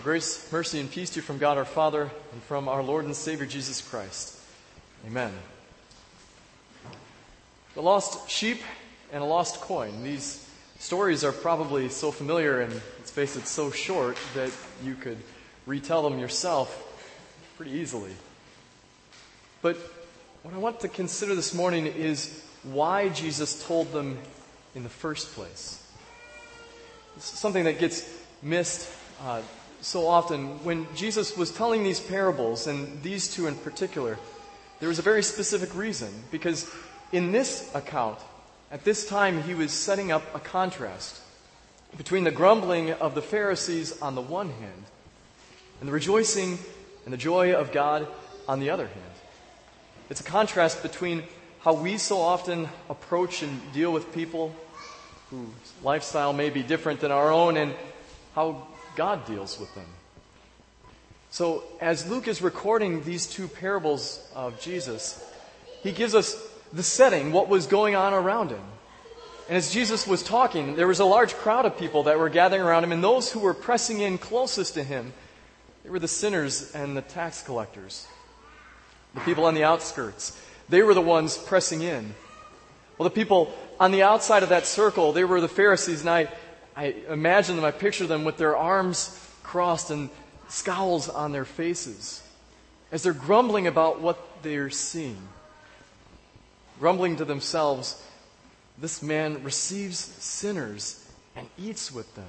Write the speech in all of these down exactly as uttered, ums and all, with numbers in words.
Grace, mercy, and peace to you from God our Father and from our Lord and Savior Jesus Christ. Amen. The lost sheep and a lost coin. These stories are probably so familiar and, let's face it, so short that you could retell them yourself pretty easily. But what I want to consider this morning is why Jesus told them in the first place. This is something that gets missed uh, so often. When Jesus was telling these parables, and these two in particular, there was a very specific reason. Because in this account, at this time, he was setting up a contrast between the grumbling of the Pharisees on the one hand and the rejoicing and the joy of God on the other hand. It's a contrast between how we so often approach and deal with people whose lifestyle may be different than our own and how God deals with them. So as Luke is recording these two parables of Jesus, he gives us the setting, what was going on around him. And as Jesus was talking, there was a large crowd of people that were gathering around him, and those who were pressing in closest to him, they were the sinners and the tax collectors. The people on the outskirts, they were the ones pressing in. Well, the people on the outside of that circle, they were the Pharisees, and I, I imagine them, I picture them with their arms crossed and scowls on their faces as they're grumbling about what they're seeing. Grumbling to themselves, this man receives sinners and eats with them.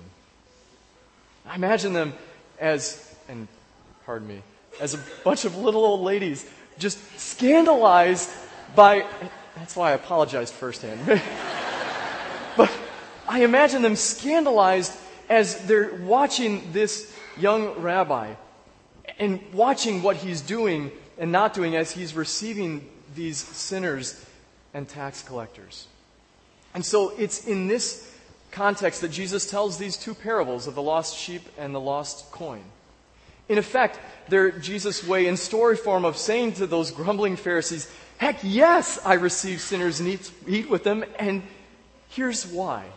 I imagine them as, and pardon me, as a bunch of little old ladies just scandalized by, that's why I apologized firsthand. But I imagine them scandalized as they're watching this young rabbi and watching what he's doing and not doing as he's receiving these sinners and tax collectors. And so it's in this context that Jesus tells these two parables of the lost sheep and the lost coin. In effect, they're Jesus' way in story form of saying to those grumbling Pharisees, heck yes, I receive sinners and eat, eat with them, and here's why.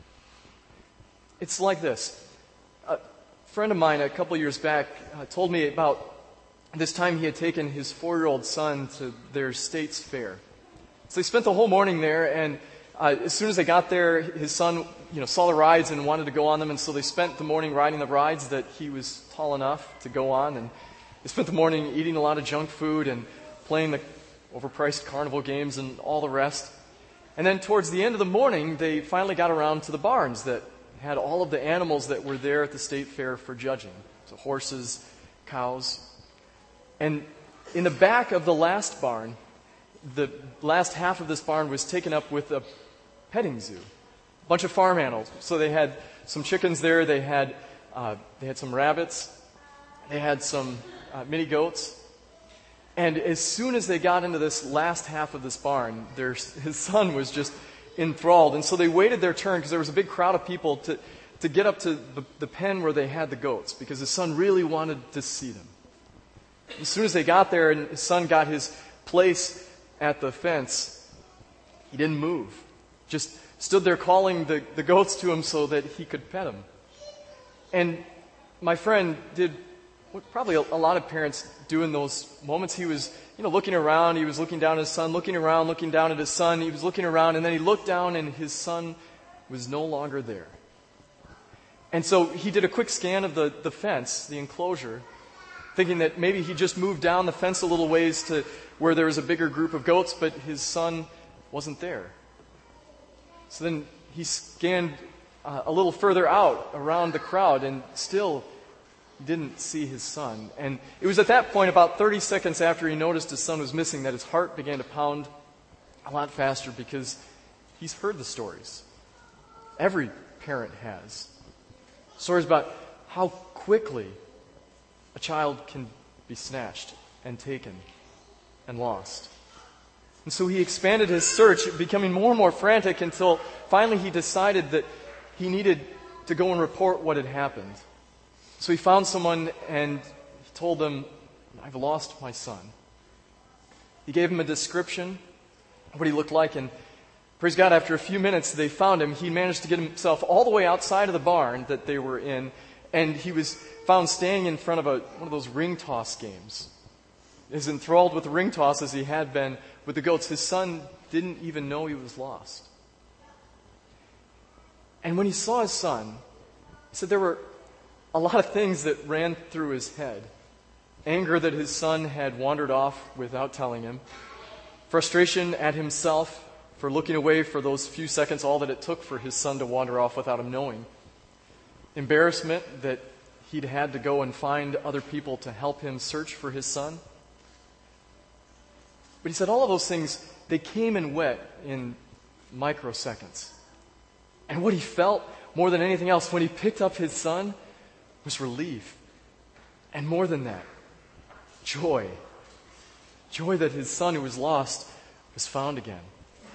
It's like this. A friend of mine a couple years back uh, told me about this time he had taken his four-year-old son to their state's fair. So they spent the whole morning there, and uh, as soon as they got there, his son, you know, saw the rides and wanted to go on them, and so they spent the morning riding the rides that he was tall enough to go on, and they spent the morning eating a lot of junk food and playing the overpriced carnival games and all the rest. And then towards the end of the morning, they finally got around to the barns that had all of the animals that were there at the state fair for judging. So horses, cows. And in the back of the last barn, the last half of this barn was taken up with a petting zoo. A bunch of farm animals. So they had some chickens there, they had uh, they had some rabbits, they had some uh, mini goats. And as soon as they got into this last half of this barn, their, his son was just enthralled. And so they waited their turn because there was a big crowd of people to, to get up to the, the pen where they had the goats because his son really wanted to see them. As soon as they got there and his son got his place at the fence, he didn't move. Just stood there calling the, the goats to him so that he could pet them. And my friend did what probably a, a lot of parents do in those moments. He was, you know, looking around. He was looking down at his son, looking around, looking down at his son. He was looking around, and then he looked down, and his son was no longer there. And so he did a quick scan of the, the fence, the enclosure, thinking that maybe he just moved down the fence a little ways to where there was a bigger group of goats, but his son wasn't there. So then he scanned uh, a little further out around the crowd, and still didn't see his son. And it was at that point, about thirty seconds after he noticed his son was missing, that his heart began to pound a lot faster because he's heard the stories. Every parent has. Stories about how quickly a child can be snatched and taken and lost. And so he expanded his search, becoming more and more frantic until finally he decided that he needed to go and report what had happened. So he found someone and he told them, I've lost my son. He gave him a description of what he looked like, and praise God, after a few minutes they found him. He managed to get himself all the way outside of the barn that they were in and he was found standing in front of a, one of those ring toss games. As enthralled with the ring toss as he had been with the goats, his son didn't even know he was lost. And when he saw his son, he said there were a lot of things that ran through his head. Anger that his son had wandered off without telling him. Frustration at himself for looking away for those few seconds, all that it took for his son to wander off without him knowing. Embarrassment that he'd had to go and find other people to help him search for his son. But he said all of those things, they came and went in microseconds. And what he felt more than anything else when he picked up his son was relief. And more than that, joy. Joy that his son who was lost was found again.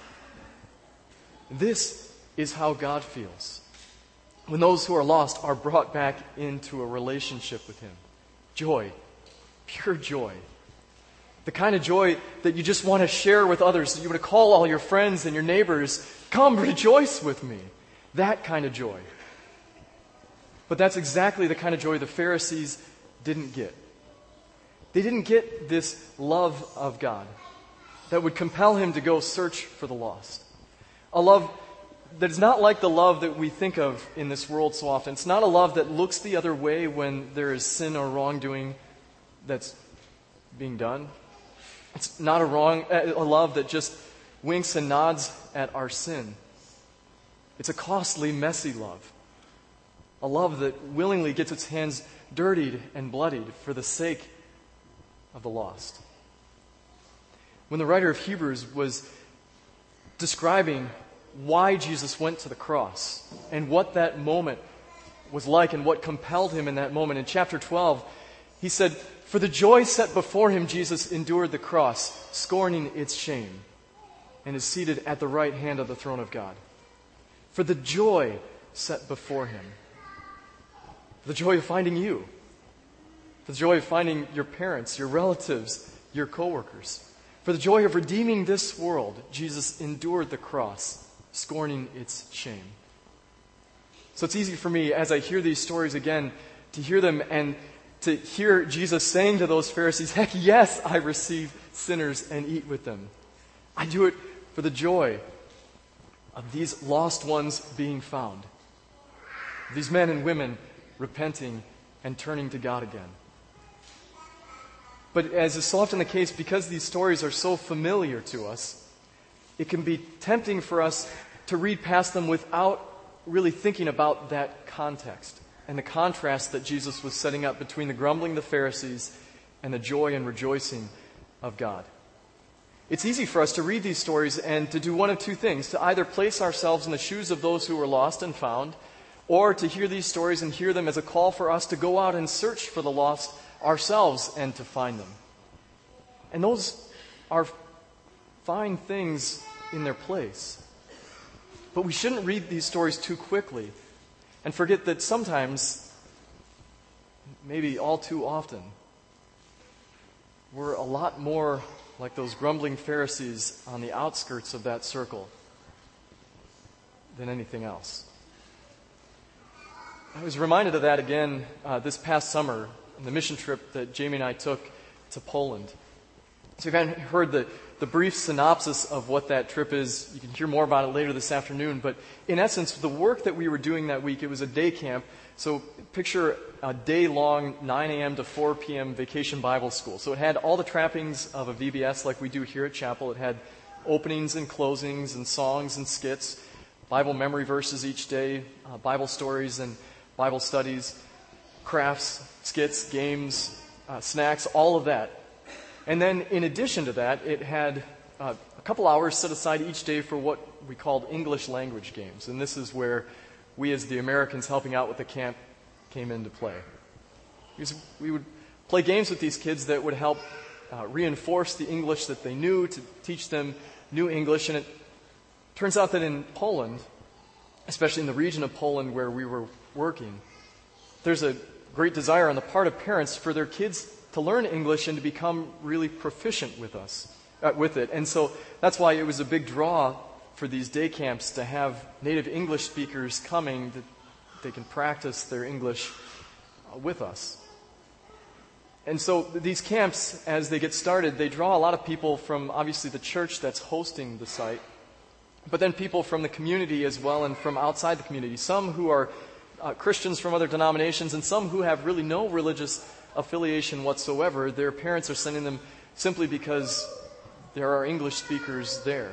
This is how God feels when those who are lost are brought back into a relationship with Him. Joy. Pure joy. The kind of joy that you just want to share with others, that you want to call all your friends and your neighbors, come rejoice with me. That kind of joy. But that's exactly the kind of joy the Pharisees didn't get. They didn't get this love of God that would compel him to go search for the lost. A love that is not like the love that we think of in this world so often. It's not a love that looks the other way when there is sin or wrongdoing that's being done. It's not a wrong a love that just winks and nods at our sin. It's a costly, messy love. A love that willingly gets its hands dirtied and bloodied for the sake of the lost. When the writer of Hebrews was describing why Jesus went to the cross and what that moment was like and what compelled him in that moment, in chapter twelve, he said, "For the joy set before him, Jesus endured the cross, scorning its shame, and is seated at the right hand of the throne of God." For the joy set before him. For the joy of finding you. For the joy of finding your parents, your relatives, your coworkers. For the joy of redeeming this world, Jesus endured the cross, scorning its shame. So it's easy for me, as I hear these stories again, to hear them and to hear Jesus saying to those Pharisees, heck yes, I receive sinners and eat with them. I do it for the joy of these lost ones being found. These men and women repenting and turning to God again. But as is so often the case, because these stories are so familiar to us, it can be tempting for us to read past them without really thinking about that context and the contrast that Jesus was setting up between the grumbling of the Pharisees and the joy and rejoicing of God. It's easy for us to read these stories and to do one of two things: to either place ourselves in the shoes of those who were lost and found, or to hear these stories and hear them as a call for us to go out and search for the lost ourselves and to find them. And those are fine things in their place. But we shouldn't read these stories too quickly and forget that sometimes, maybe all too often, we're a lot more like those grumbling Pharisees on the outskirts of that circle than anything else. I was reminded of that again uh, this past summer on the mission trip that Jamie and I took to Poland. So if you haven't heard the, the brief synopsis of what that trip is, you can hear more about it later this afternoon. But in essence, the work that we were doing that week, it was a day camp. So picture a day-long nine a.m. to four p.m. vacation Bible school. So it had all the trappings of a V B S like we do here at Chapel. It had openings and closings and songs and skits, Bible memory verses each day, uh, Bible stories and Bible studies, crafts, skits, games, uh, snacks, all of that. And then in addition to that, it had uh, a couple hours set aside each day for what we called English language games. And this is where we as the Americans helping out with the camp came into play. Because we would play games with these kids that would help uh, reinforce the English that they knew, to teach them new English. And it turns out that in Poland, especially in the region of Poland where we were working, there's a great desire on the part of parents for their kids to learn English and to become really proficient with us, uh, with it. And so that's why it was a big draw for these day camps to have native English speakers coming that they can practice their English uh, with us. And so these camps, as they get started, they draw a lot of people from obviously the church that's hosting the site, but then people from the community as well and from outside the community. Some who are uh, Christians from other denominations and some who have really no religious affiliation whatsoever. Their parents are sending them simply because there are English speakers there.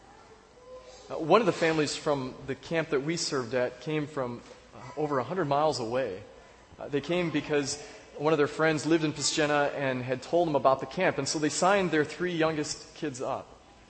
Uh, one of the families from the camp that we served at came from uh, over one hundred miles away. Uh, they came because one of their friends lived in Pszczyna and had told them about the camp, and so they signed their three youngest kids up.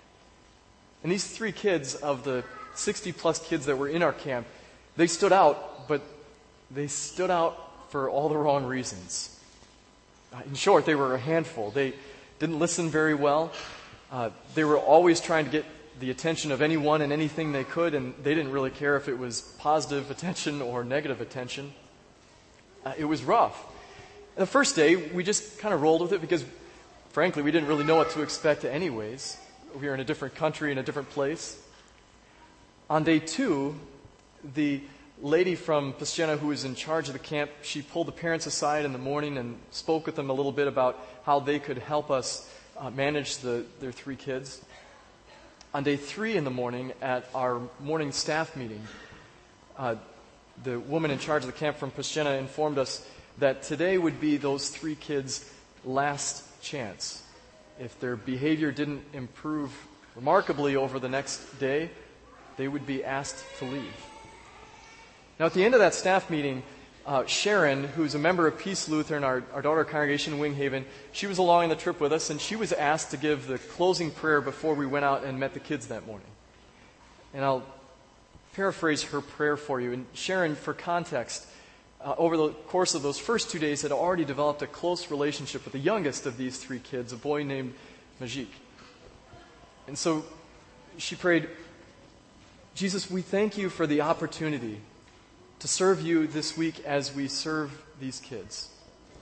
And these three kids, of the sixty-plus kids that were in our camp, they stood out, but they stood out for all the wrong reasons. Uh, in short, they were a handful. They didn't listen very well. Uh, they were always trying to get the attention of anyone and anything they could, and they didn't really care if it was positive attention or negative attention. Uh, it was rough. The first day, we just kind of rolled with it because, frankly, we didn't really know what to expect anyways. We were in a different country, in a different place. On day two, the lady from Pszczyna who was in charge of the camp, she pulled the parents aside in the morning and spoke with them a little bit about how they could help us uh, manage the, their three kids. On day three in the morning, at our morning staff meeting, uh, the woman in charge of the camp from Pszczyna informed us that today would be those three kids' last chance. If their behavior didn't improve remarkably over the next day, they would be asked to leave. Now, at the end of that staff meeting, uh, Sharon, who's a member of Peace Lutheran, our, our daughter congregation in Winghaven, she was along on the trip with us, and she was asked to give the closing prayer before we went out and met the kids that morning. And I'll paraphrase her prayer for you. And Sharon, for context, Uh, over the course of those first two days, had already developed a close relationship with the youngest of these three kids, a boy named Majik. And so she prayed, Jesus, we thank you for the opportunity to serve you this week as we serve these kids.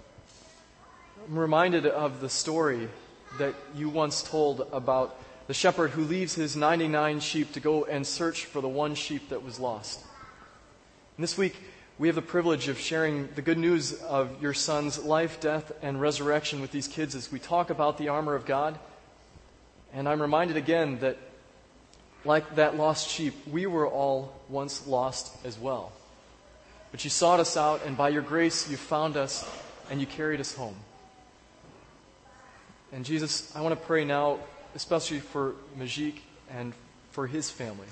I'm reminded of the story that you once told about the shepherd who leaves his ninety-nine sheep to go and search for the one sheep that was lost. And this week, we have the privilege of sharing the good news of your Son's life, death, and resurrection with these kids as we talk about the armor of God. And I'm reminded again that, like that lost sheep, we were all once lost as well. But you sought us out, and by your grace, you found us, and you carried us home. And Jesus, I want to pray now, especially for Majik and for his family.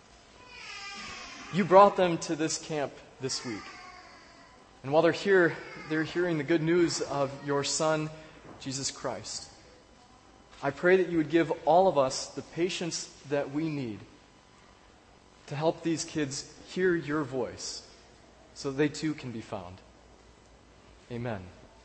You brought them to this camp this week. And while they're here, they're hearing the good news of your Son, Jesus Christ. I pray that you would give all of us the patience that we need to help these kids hear your voice so that they too can be found. Amen.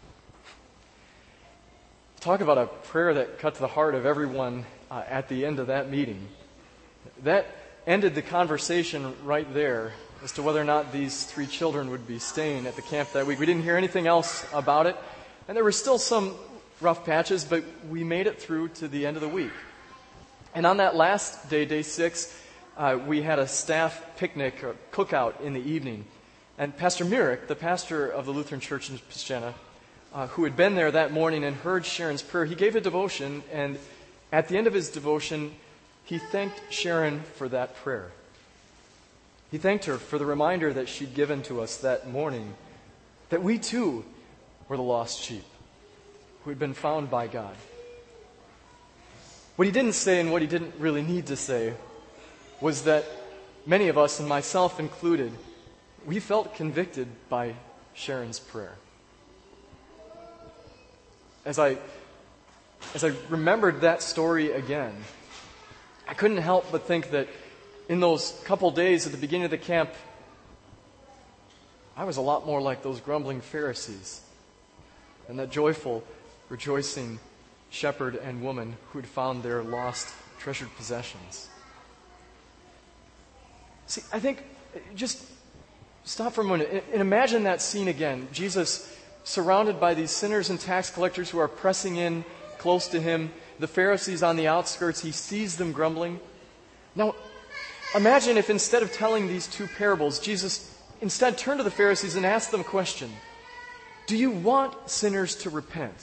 Talk about a prayer that cut to the heart of everyone uh, at the end of that meeting. That ended the conversation right there as to whether or not these three children would be staying at the camp that week. We didn't hear anything else about it, and there were still some rough patches, but we made it through to the end of the week. And on that last day, day six, uh, we had a staff picnic or cookout in the evening. And Pastor Mirek, the pastor of the Lutheran Church in Pszczyna, uh, who had been there that morning and heard Sharon's prayer, he gave a devotion, and at the end of his devotion, he thanked Sharon for that prayer. He thanked her for the reminder that she'd given to us that morning that we too were the lost sheep who had been found by God. What he didn't say, and what he didn't really need to say, was that many of us, and myself included, we felt convicted by Sharon's prayer. As I, as I remembered that story again, I couldn't help but think that in those couple days at the beginning of the camp, I was a lot more like those grumbling Pharisees than that joyful, rejoicing shepherd and woman who had found their lost, treasured possessions. See, I think, just stop for a moment and imagine that scene again. Jesus surrounded by these sinners and tax collectors who are pressing in close to him. The Pharisees on the outskirts, he sees them grumbling. Now, imagine if instead of telling these two parables, Jesus instead turned to the Pharisees and asked them a question. Do you want sinners to repent?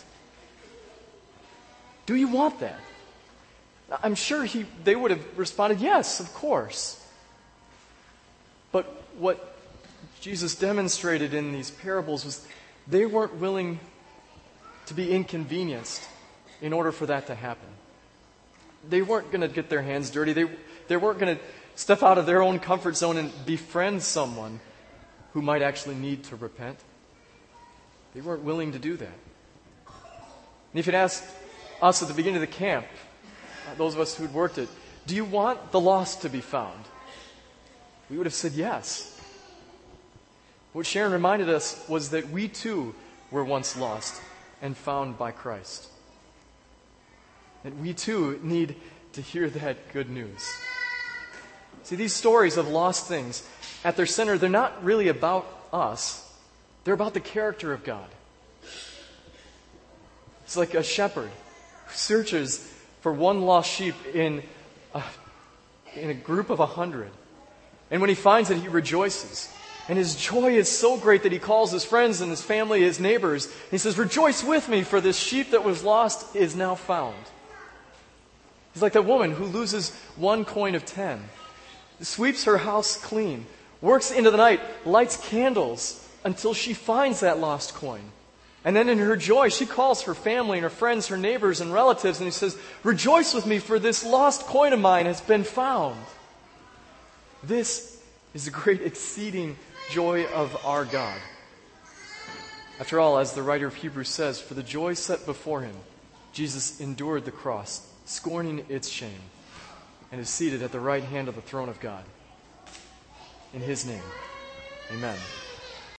Do you want that? I'm sure he, they would have responded, yes, of course. But what Jesus demonstrated in these parables was they weren't willing to be inconvenienced in order for that to happen. They weren't going to get their hands dirty. They, they weren't going to step out of their own comfort zone and befriend someone who might actually need to repent. They weren't willing to do that. And if you'd asked us at the beginning of the camp, uh, those of us who'd worked it, do you want the lost to be found? We would have said yes. What Sharon reminded us was that we too were once lost and found by Christ. That we too need to hear that good news. See, these stories of lost things, at their center, they're not really about us. They're about the character of God. It's like a shepherd who searches for one lost sheep in a, in a group of a hundred. And when he finds it, he rejoices. And his joy is so great that he calls his friends and his family, his neighbors. He says, rejoice with me, for this sheep that was lost is now found. He's like that woman who loses one coin of ten, sweeps her house clean, works into the night, lights candles until she finds that lost coin. And then in her joy, she calls her family and her friends, her neighbors and relatives, and he says, rejoice with me, for this lost coin of mine has been found. This is the great exceeding joy of our God. After all, as the writer of Hebrews says, for the joy set before him, Jesus endured the cross, scorning its shame, and is seated at the right hand of the throne of God. In his name, amen.